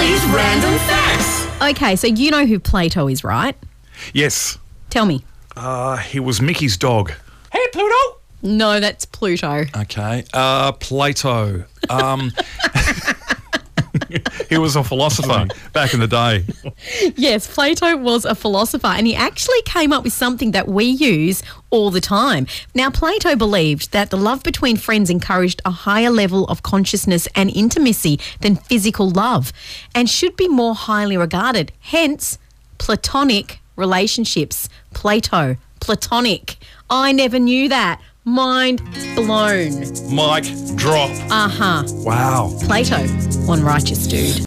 Joey's Random Facts. Okay, so you know who Plato is, right? Yes. Tell me. He was Mickey's dog. Hey, Pluto. No, that's Pluto. Okay. Plato. He was a philosopher back in the day. Yes, Plato was a philosopher, and he actually came up with something that we use all the time. Now, Plato believed that the love between friends encouraged a higher level of consciousness and intimacy than physical love and should be more highly regarded. Hence, platonic relationships. Plato, platonic. I never knew that. Mind blown. Mic drop. Uh-huh. Wow. Plato on Righteous Dude.